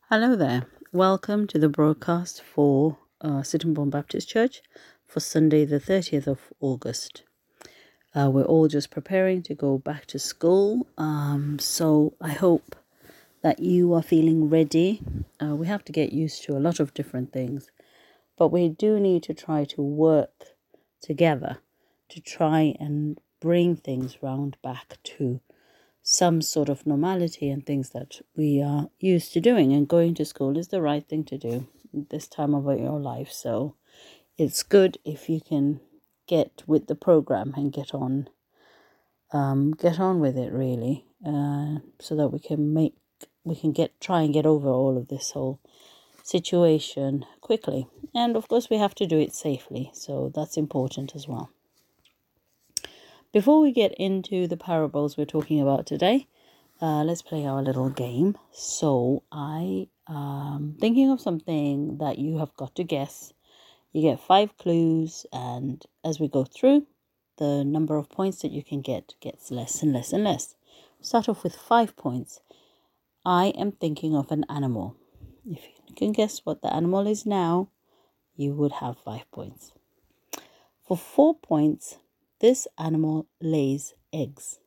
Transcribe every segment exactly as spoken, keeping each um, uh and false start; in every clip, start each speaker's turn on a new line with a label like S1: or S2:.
S1: Hello there. Welcome to the broadcast for uh, Sittingbourne Baptist Church for Sunday, the thirtieth of August. Uh, we're all just preparing to go back to school, um, so I hope that you are feeling ready. Uh, we have to get used to a lot of different things, but we do need to try to work together to try and bring things round back to some sort of normality and things that we are used to doing. And going to school is the right thing to do this time of your life. So it's good if you can get with the program and get on, um, get on with it really, uh, so that we can make we can get try and get over all of this whole situation quickly. And of course, we have to do it safely. So that's important as well. Before we get into the parables we're talking about today, Uh, let's play our little game. So I am thinking of something that you have got to guess. You get five clues, and as we go through, the number of points that you can get gets less and less and less. Start off with five points. I am thinking of an animal. If you can guess what the animal is now, you would have five points. For four points, this animal lays eggs.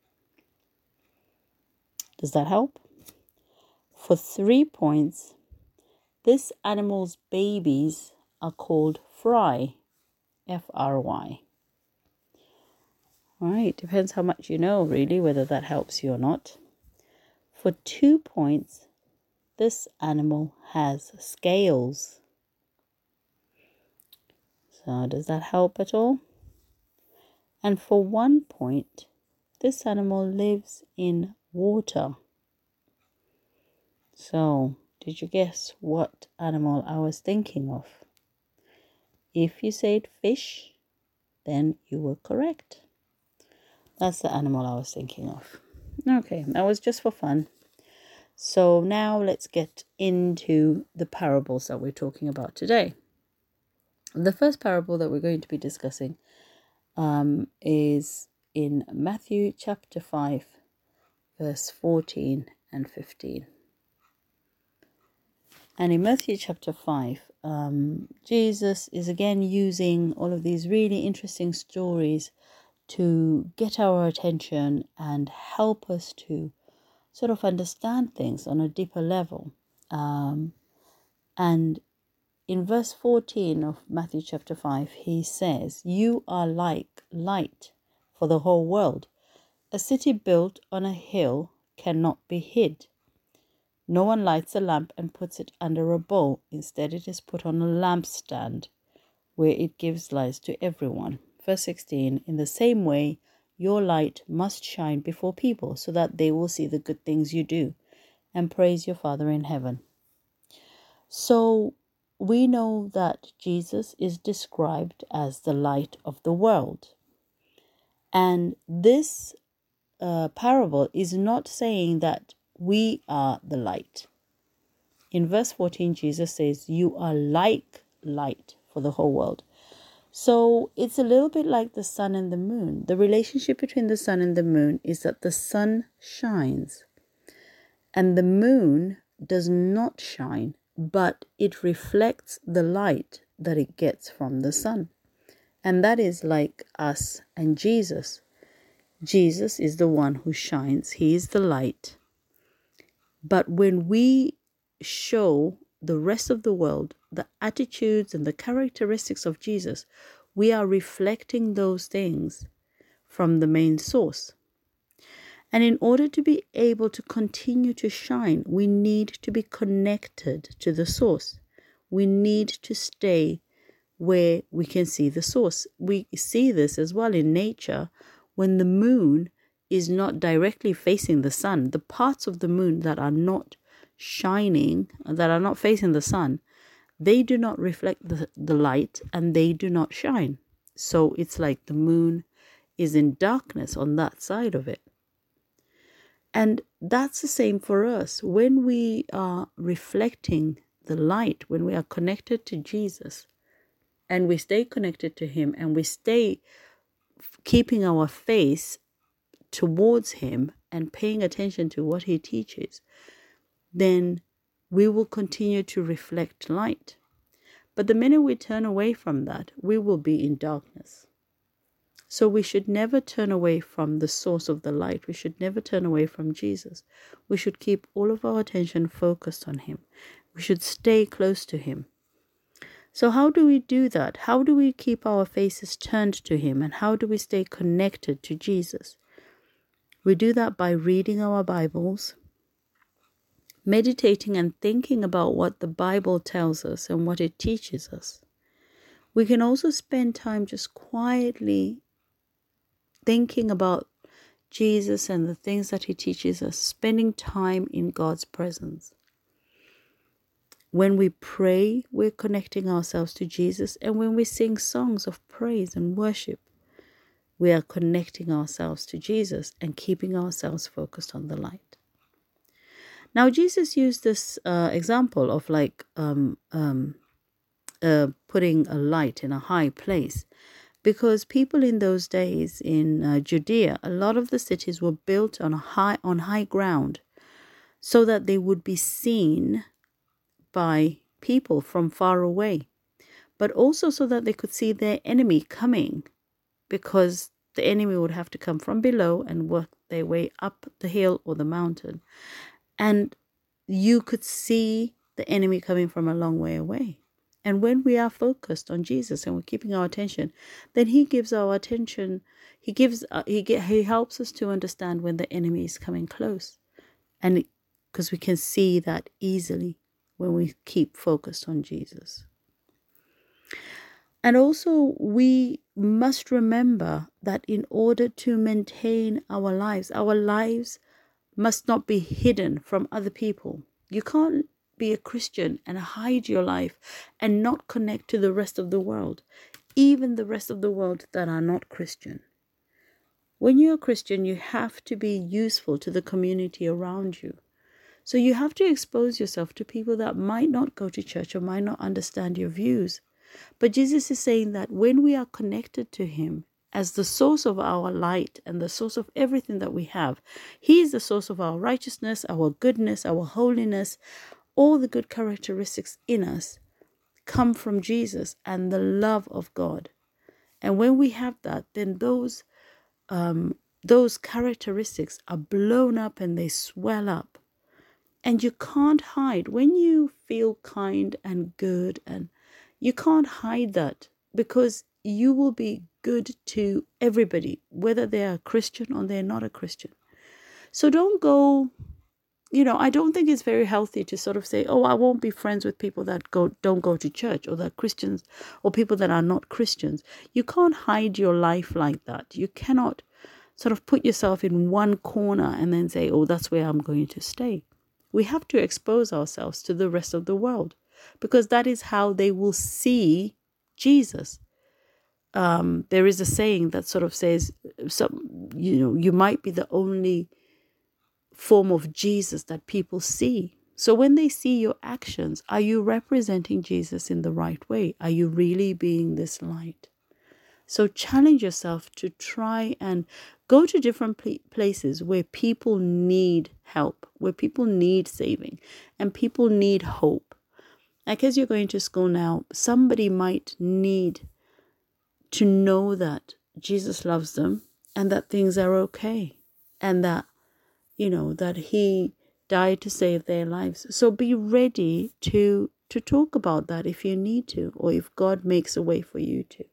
S1: Does that help? For three points, this animal's babies are called fry, F R Y. All right, depends how much you know, really, whether that helps you or not. For two points, this animal has scales. So does that help at all? And for one point, this animal lives in water. So, did you guess what animal I was thinking of? If you said fish, then you were correct. That's the animal I was thinking of. Okay, that was just for fun. So now let's get into the parables that we're talking about today. The first parable that we're going to be discussing um, is in Matthew chapter five, verse fourteen and fifteen. And in Matthew chapter five, um, Jesus is again using all of these really interesting stories to get our attention and help us to sort of understand things on a deeper level. Um, and in verse fourteen of Matthew chapter five, he says, "You are like light for the whole world. A city built on a hill cannot be hid. No one lights a lamp and puts it under a bowl. Instead, it is put on a lampstand where it gives light to everyone." Verse sixteen, "In the same way, your light must shine before people so that they will see the good things you do and praise your Father in heaven." So we know that Jesus is described as the light of the world. And this uh, parable is not saying that we are the light. In verse fourteen, Jesus says, "You are like light for the whole world." So it's a little bit like the sun and the moon. The relationship between the sun and the moon is that the sun shines and the moon does not shine, but it reflects the light that it gets from the sun. And that is like us and Jesus. Jesus is the one who shines. He is the light. But when we show the rest of the world the attitudes and the characteristics of Jesus, we are reflecting those things from the main source. And in order to be able to continue to shine, we need to be connected to the source. We need to stay where we can see the source. We see this as well in nature when the moon is not directly facing the sun. The parts of the moon that are not shining, that are not facing the sun, they do not reflect the, the light and they do not shine. So it's like the moon is in darkness on that side of it. And that's the same for us. When we are reflecting the light, when we are connected to Jesus, and we stay connected to him, and we stay keeping our face towards him and paying attention to what he teaches, then we will continue to reflect light. But the minute we turn away from that, we will be in darkness. So we should never turn away from the source of the light. We should never turn away from Jesus. We should keep all of our attention focused on him. We should stay close to him. So how do we do that? How do we keep our faces turned to him? And how do we stay connected to Jesus? We do that by reading our Bibles, meditating and thinking about what the Bible tells us and what it teaches us. We can also spend time just quietly thinking about Jesus and the things that he teaches us, spending time in God's presence. When we pray, we're connecting ourselves to Jesus. And when we sing songs of praise and worship, we are connecting ourselves to Jesus and keeping ourselves focused on the light. Now, Jesus used this uh, example of like um, um, uh, putting a light in a high place, because people in those days in uh, Judea, a lot of the cities were built on a high on high ground, so that they would be seen by people from far away, but also so that they could see their enemy coming, because the enemy would have to come from below and work their way up the hill or the mountain. And you could see the enemy coming from a long way away. And when we are focused on Jesus and we're keeping our attention, then he gives our attention, he gives, uh, he, get, he helps us to understand when the enemy is coming close. And because we can see that easily when we keep focused on Jesus. And also, we must remember that in order to maintain our lives, our lives must not be hidden from other people. You can't be a Christian and hide your life and not connect to the rest of the world, even the rest of the world that are not Christian. When you're a Christian, you have to be useful to the community around you. So you have to expose yourself to people that might not go to church or might not understand your views. But Jesus is saying that when we are connected to him as the source of our light and the source of everything that we have, he is the source of our righteousness, our goodness, our holiness, all the good characteristics in us come from Jesus and the love of God. And when we have that, then those um, those characteristics are blown up and they swell up. And you can't hide. When you feel kind and good, and you can't hide that, because you will be good to everybody, whether they are a Christian or they're not a Christian. So don't go, you know, I don't think it's very healthy to sort of say, oh, I won't be friends with people that go don't go to church, or that Christians, or people that are not Christians. You can't hide your life like that. You cannot sort of put yourself in one corner and then say, oh, that's where I'm going to stay. We have to expose ourselves to the rest of the world, because that is how they will see Jesus. Um, there is a saying that sort of says, some, you know, you might be the only form of Jesus that people see. So when they see your actions, are you representing Jesus in the right way? Are you really being this light? So challenge yourself to try and go to different pl- places where people need help, where people need saving, and people need hope. Like as you're going to school now, somebody might need to know that Jesus loves them and that things are okay, and that, you know, that he died to save their lives. So be ready to to talk about that if you need to, or if God makes a way for you to.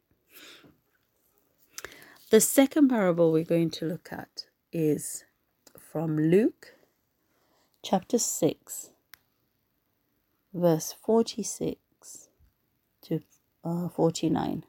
S1: The second parable we're going to look at is from Luke chapter six, verse forty-six to uh, forty-nine.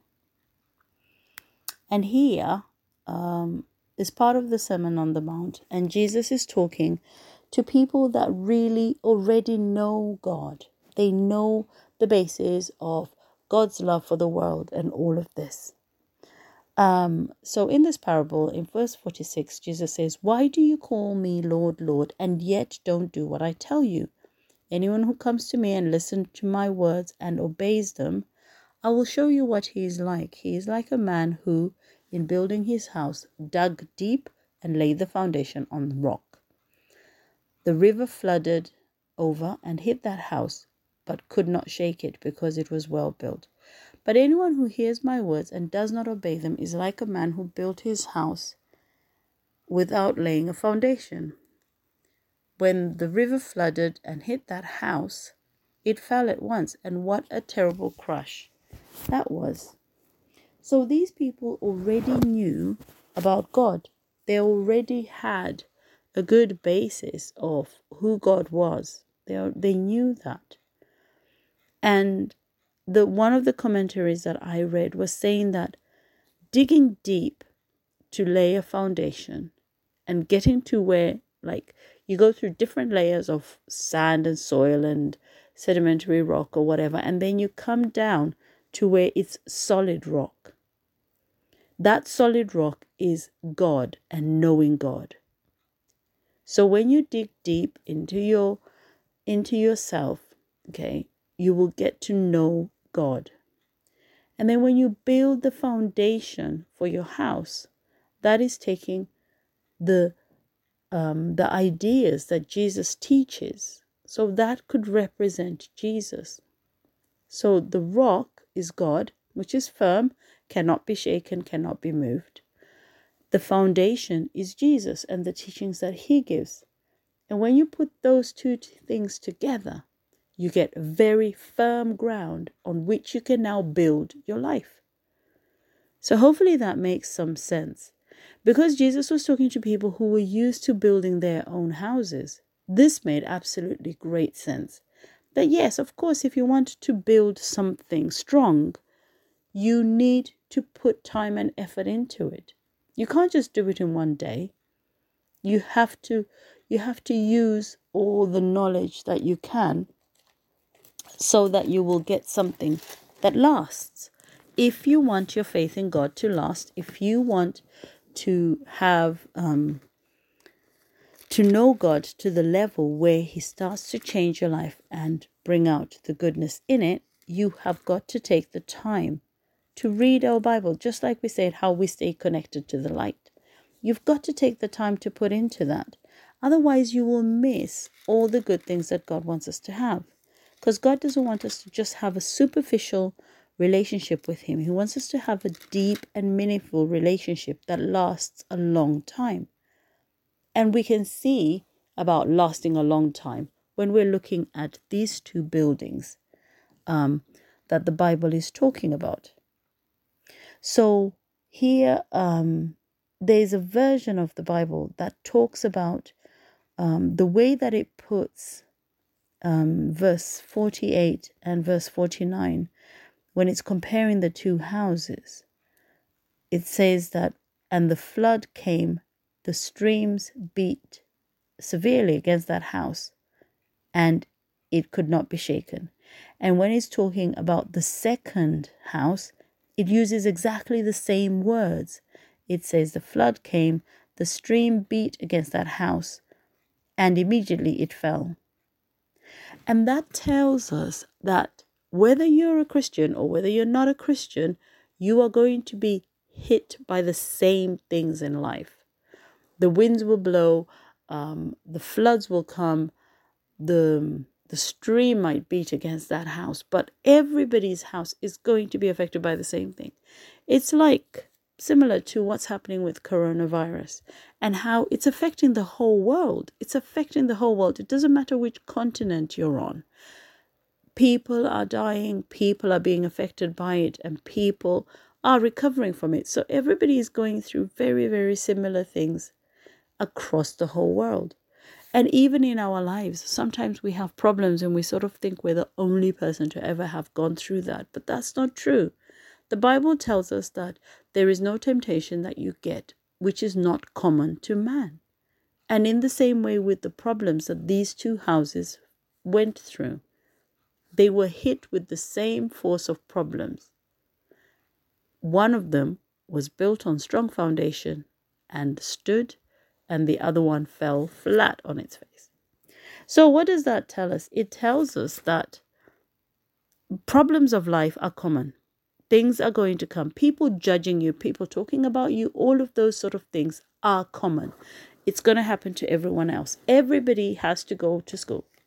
S1: And here um, is part of the Sermon on the Mount. And Jesus is talking to people that really already know God. They know the basis of God's love for the world and all of this. Um, so in this parable, in verse forty-six, Jesus says, "Why do you call me Lord, Lord, and yet don't do what I tell you? Anyone who comes to me and listens to my words and obeys them, I will show you what he is like. He is like a man who, in building his house, dug deep and laid the foundation on the rock. The river flooded over and hit that house, but could not shake it because it was well built. But anyone who hears my words and does not obey them is like a man who built his house without laying a foundation. When the river flooded and hit that house, it fell at once, and what a terrible crush that was. So these people already knew about God. They already had a good basis of who God was. They, they knew that. And the one of the commentaries that I read was saying that digging deep to lay a foundation and getting to where, like, you go through different layers of sand and soil and sedimentary rock or whatever, and then you come down to where it's solid rock. That solid rock is God and knowing God. So when you dig deep into your into yourself, okay, you will get to know God. And then when you build the foundation for your house, that is taking the um, the ideas that Jesus teaches. So that could represent Jesus. So the rock is God, which is firm, cannot be shaken, cannot be moved. The foundation is Jesus and the teachings that he gives. And when you put those two things together, you get very firm ground on which you can now build your life. So hopefully that makes some sense. Because Jesus was talking to people who were used to building their own houses, this made absolutely great sense. That yes, of course, if you want to build something strong, you need to put time and effort into it. You can't just do it in one day. You have to, you have to use all the knowledge that you can so that you will get something that lasts. If you want your faith in God to last, if you want to have um, to know God to the level where he starts to change your life and bring out the goodness in it, you have got to take the time to read our Bible, just like we said, how we stay connected to the light. You've got to take the time to put into that. Otherwise, you will miss all the good things that God wants us to have. Because God doesn't want us to just have a superficial relationship with him. He wants us to have a deep and meaningful relationship that lasts a long time. And we can see about lasting a long time when we're looking at these two buildings um, that the Bible is talking about. So here um, there's a version of the Bible that talks about um, the way that it puts um, verse forty-eight and verse forty-nine when it's comparing the two houses. It says that, and the flood came, the streams beat severely against that house, and it could not be shaken. And when it's talking about the second house, it uses exactly the same words. It says the flood came, the stream beat against that house, and immediately it fell. And that tells us that whether you're a Christian or whether you're not a Christian, you are going to be hit by the same things in life. The winds will blow, um, the floods will come, the the stream might beat against that house, but everybody's house is going to be affected by the same thing. It's like similar to what's happening with coronavirus and how it's affecting the whole world. It's affecting the whole world. It doesn't matter which continent you're on. People are dying, people are being affected by it, and people are recovering from it. So everybody is going through very, very similar things across the whole world. And even in our lives, sometimes we have problems and we sort of think we're the only person to ever have gone through that. But that's not true. The Bible tells us that there is no temptation that you get which is not common to man. And in the same way with the problems that these two houses went through, they were hit with the same force of problems. One of them was built on strong foundation and stood, and the other one fell flat on its face. So what does that tell us? It tells us that problems of life are common. Things are going to come. People judging you, people talking about you, all of those sort of things are common. It's going to happen to everyone else. Everybody has to go to school.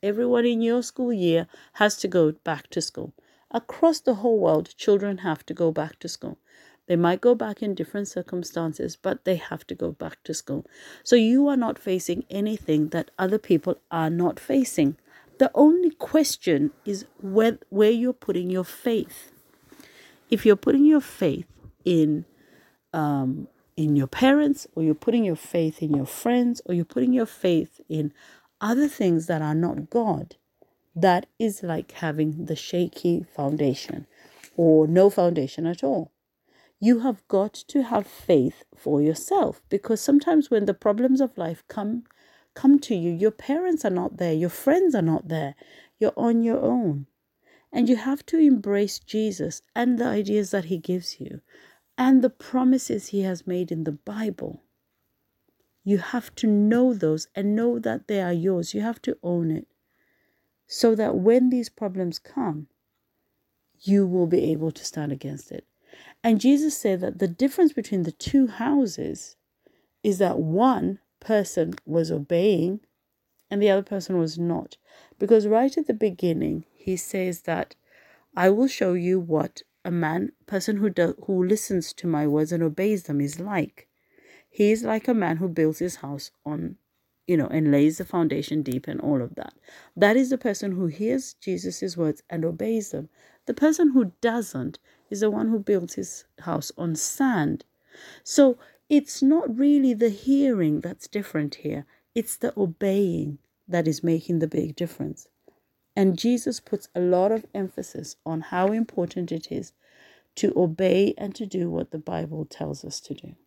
S1: everyone in your school year has to go back to school. Across the whole world, children have to go back to school. They might go back in different circumstances, but they have to go back to school. So you are not facing anything that other people are not facing. The only question is where, where you're putting your faith. If you're putting your faith in um, in your parents, or you're putting your faith in your friends, or you're putting your faith in other things that are not God, that is like having the shaky foundation or no foundation at all. You have got to have faith for yourself, because sometimes when the problems of life come come to you, your parents are not there, your friends are not there, you're on your own. And you have to embrace Jesus and the ideas that he gives you and the promises he has made in the Bible. You have to know those and know that they are yours. You have to own it, so that when these problems come, you will be able to stand against it. And Jesus said that the difference between the two houses is that one person was obeying and the other person was not. Because right at the beginning, he says that I will show you what a man, person who does, who listens to my words and obeys them is like. He is like a man who builds his house on, you know, and lays the foundation deep and all of that. That is the person who hears Jesus' words and obeys them. The person who doesn't is the one who builds his house on sand. So it's not really the hearing that's different here. It's the obeying that is making the big difference. And Jesus puts a lot of emphasis on how important it is to obey and to do what the Bible tells us to do.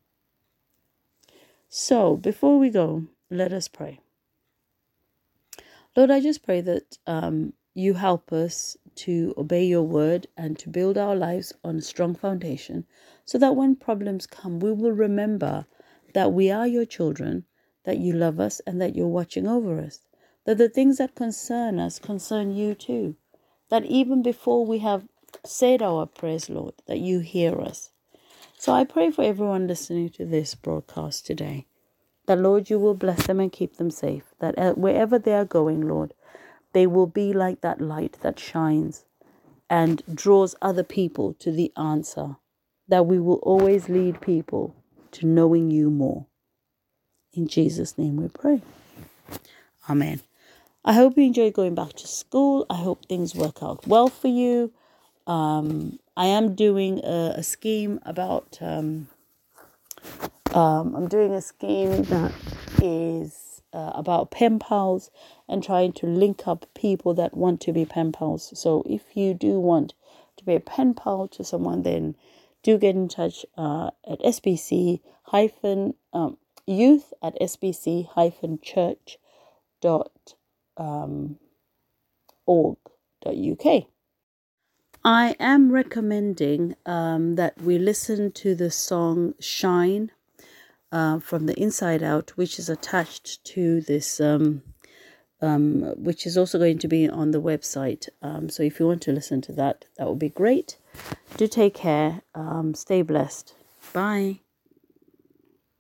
S1: So before we go, let us pray. Lord, I just pray that um, you help us to obey your word and to build our lives on a strong foundation, so that when problems come, we will remember that we are your children, that you love us, and that you're watching over us. That the things that concern us concern you too. That even before we have said our prayers, Lord, that you hear us. So I pray for everyone listening to this broadcast today, that, Lord, you will bless them and keep them safe. That wherever they are going, Lord, they will be like that light that shines and draws other people to the answer. That we will always lead people to knowing you more. In Jesus' name we pray. Amen. I hope you enjoy going back to school. I hope things work out well for you. Um, I am doing a, a scheme about, um, um, I'm doing a scheme that is uh, about pen pals and trying to link up people that want to be pen pals. So if you do want to be a pen pal to someone, then do get in touch uh, at S B C hyphen um, youth at S B C hyphen church dot um, org dot U K. I am recommending um, that we listen to the song Shine uh, from the Inside Out, which is attached to this, um, um, which is also going to be on the website. Um, so if you want to listen to that, that would be great. Do take care. Um, stay blessed. Bye.